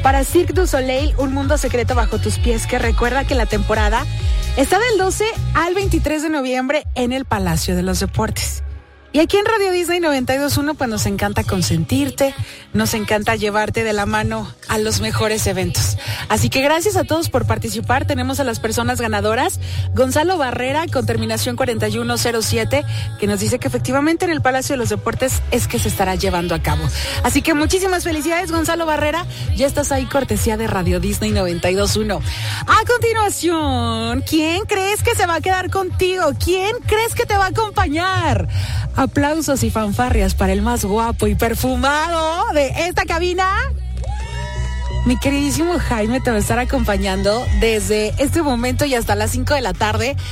para Cirque du Soleil, Un Mundo Secreto Bajo Tus Pies, que recuerda que la temporada está del 12 al 23 de noviembre en el Palacio de los Deportes. Y aquí en Radio Disney 92.1 pues nos encanta consentirte, nos encanta llevarte de la mano a los mejores eventos. Así que gracias a todos por participar. Tenemos a las personas ganadoras. Gonzalo Barrera con terminación 4107, que nos dice que efectivamente en el Palacio de los Deportes es que se estará llevando a cabo. Así que muchísimas felicidades, Gonzalo Barrera. Ya estás ahí, cortesía de Radio Disney 92.1. A continuación, ¿quién crees que se va a quedar contigo? ¿Quién crees que te va a acompañar? Aplausos y fanfarrias para el más guapo y perfumado de esta cabina. Mi queridísimo Jaime te va a estar acompañando desde este momento y hasta las 5 de la tarde.